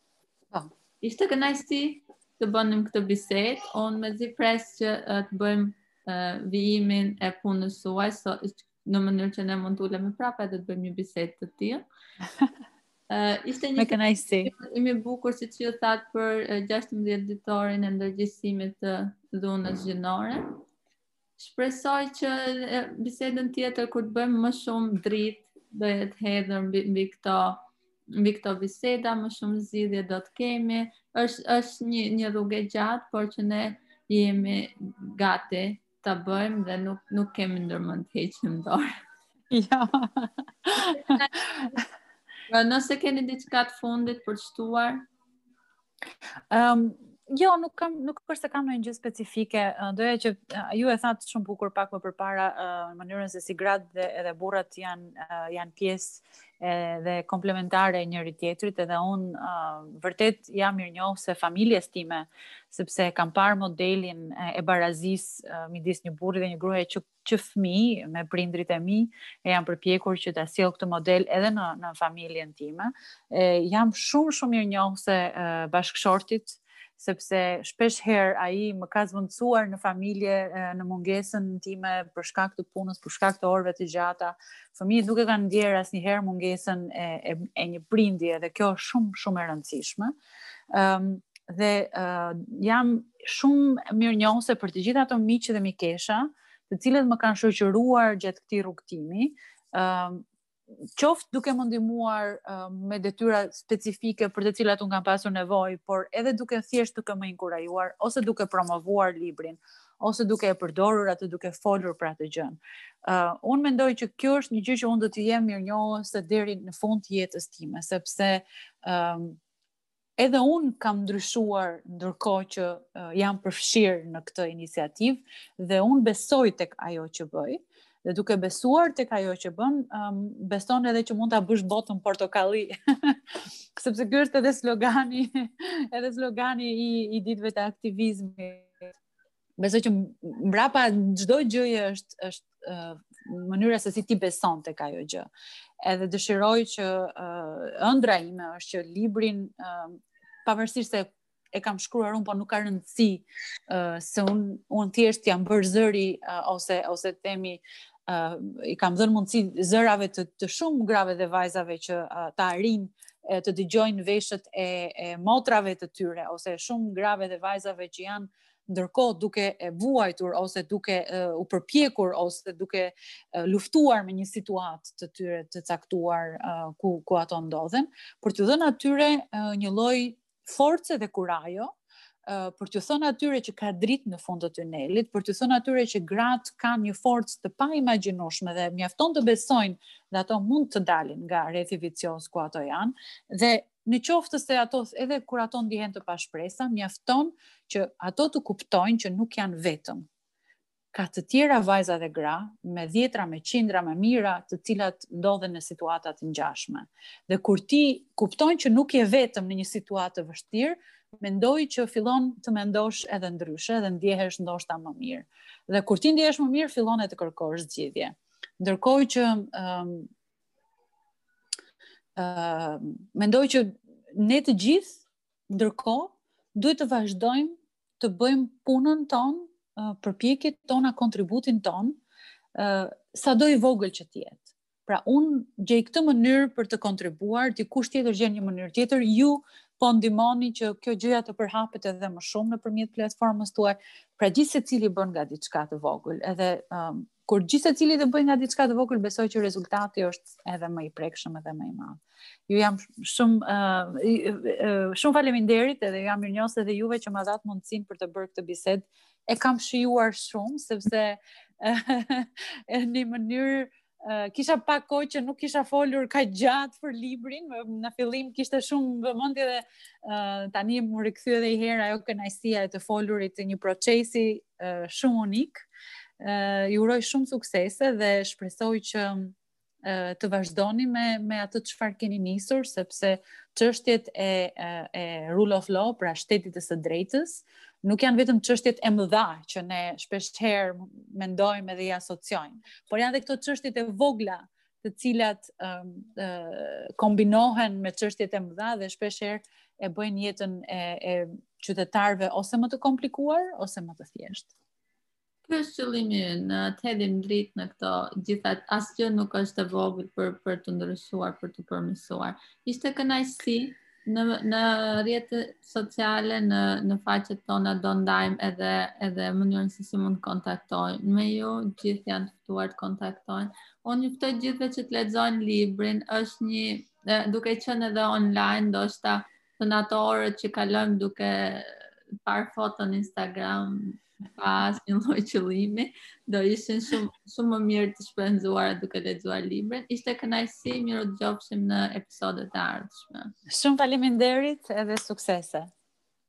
Ishte kënaqësi të bënim këtë bisedë. Unë mezi pres që të bëjmë vijimin e punës suaj, në mënyrë që ne mund të ulemi prapë edhe të bëjmë një bisedë të tillë. Ishte një i bukur, si që ju thatë, për 16 ditorin e ndërgjegjësimit të dhunës gjinore. Shpresoj që bisedën tjetër kur të bëjmë më shumë dritë do jetë hedhur mbi këto biseda, më shumë zgjidhje do të kemi. Është një rrugë e gjatë, por që ne jemi gati ta bëjmë dhe nuk kemi ndërmend të heqim dorë. Ja. Nëse keni diçka të fundit për të shtuar? Jo, nuk është se kam ndonjë gjë specifike. Doja që ju e thatë shumë bukur pak më përpara në mënyrën se si gratë edhe burrat janë pjesë dhe komplementare njëri tjetrit, edhe unë vërtet jam mirënjohëse familjes time, sepse kam parë modelin e barazisë midis një burri dhe një gruaje që fëmijë me prindrit e mi e jam përpjekur që ta sjell këtë model edhe në familjen time. Jam shumë mirënjohëse bashkëshortit, sepse shpesh herë ai më ka zvendësuar në familje në mungesën time për shkak të punës, për shkak të orëve të gjata. Fëmijët nuk e kanë ndjerë asnjëherë mungesën e një prindje, dhe kjo është shumë e rëndësishme. Dhe jam shumë mirënjohëse për të gjithë ato miq dhe mikesha, të cilët më kanë shoqëruar gjatë këtij rrugtimi, qoftë duke më ndihmuar me detyra specifike për të cilat unë kam pasur nevojë, por edhe thjesht duke më inkurajuar, ose duke promovuar librin, ose duke e përdorur atë, duke folur për atë gjën. Unë mendoj që kjo është një gjë që unë do të jem mirënjohëse deri në fund të jetës time, sepse edhe unë kam ndryshuar ndërkohë që jam përfshirë në këtë iniciativë dhe unë besoj tek ajo që bëj. Dhe duke besuar tek ajo që bën, beson edhe që mund ta bësh botën portokalli. Sepse ky është edhe slogani i ditëve të aktivizmit. Besoj që mbrapa çdo gjëje është mënyra se si ti beson tek ajo gjë. Edhe dëshiroj që ëndra ime është që librin, pavarësisht se e kam shkruar unë, po nuk ka rëndësi se unë thjesht jam bërë zëri ose themi i kam dhënë mundësi zërave të shumë grave dhe vajzave që ta arrijnë të dëgjojnë veshët e motrave të tyre, ose shumë grave dhe vajzave që janë ndërkohë duke e vuajtur ose duke u përpjekur ose duke luftuar me një situatë të tyre të caktuar ku ato ndodhen, për t'u dhënë atyre një lloj force dhe kurajo për t'ju thënë atyre që ka dritë në fund të tunelit, për t'ju thënë atyre që gratë kanë një forcë të pa imagjinueshme dhe mjafton të besojnë dhe ato mund të dalin nga rrethi vicioz ku ato janë, dhe në qoftë se ato, edhe kur ato ndihen të pashpresa, mjafton që ato të kuptojnë që nuk janë vetëm. Ka të tjera vajza dhe gra, me dhjetra, me qindra, me mira, të cilat ndodhen në situata të ngjashme. Dhe kur ti kupton që nuk je vetëm në një situatë të vështirë, mendoj që fillon të mendosh edhe ndryshe dhe ndjehesh ndoshta më mirë. Dhe kur ti ndjehesh më mirë, fillon e të kërkosh zgjidhje. Ndërkohë që mendoj që ne të gjithë, ndërkohë, duhet të vazhdojmë të bëjmë punën tonë, përpjekjet tona, kontributin ton, sado i vogël që t'jetë. Pra unë gjej këtë mënyrë për të kontribuar, dikush tjetër gjen një mënyrë tjetër, ju po ndihmoni që kjo gjëja të përhapet edhe më shumë nëpërmjet platformës tuaj. Pra gjithë secili bën nga diçka të vogël, edhe kur gjithë secili të bëj nga diçka të vogël, besoj që rezultati është edhe më i prekshëm edhe më i madh. Ju jam shumë faleminderit, edhe jam mirënjohës edhe juve që ma dhat mundësinë për të bërë këtë bisedë. E kam shijuar shumë, sepse në një mënyrë kisha pak kohë që nuk kisha folur kaq gjatë për librin, në fillim kishte shumë vëmendje dhe tani më rikthye edhe një herë ajo kënaqësia e të folurit të një procesi shumë unik. Ju uroj shumë suksese dhe shpresoj që të vazhdoni me atë çfarë keni nisur, sepse çështjet e rule of law, pra shtetit të së drejtës, nuk janë vetëm çështjet e mëdha që ne shpeshherë mendojmë edhe i asociojmë, por janë edhe këto çështjet e vogla, të cilat kombinohen me çështjet e mëdha dhe shpeshherë e bëjnë jetën e qytetarëve ose më të komplikuar ose më të thjeshtë. Ky është qëllimi ynë, të hedhim dritë në këto gjithat, asgjë nuk është e vogël për të ndryshuar, për të përmirësuar. Ishte kënaqësi në rrjetet sociale, në faqet tona do ndajmë edhe mënyrën se si mund të kontaktojnë me ju, gjithë janë të ftuar të kontaktojnë. Unë ju ftoj gjithëve që të lexojnë librin, është një duke qenë edhe online, ndoshta në ato orët që kalojmë duke parë foto në Instagram pa asnjë lloj qëllimi, do ishin shumë më mirë të shpenzuara duke lexuar librin. Ishte kënaqësi, miru dëgjofshim në episodet e ardhshme. Shumë faleminderit edhe suksese.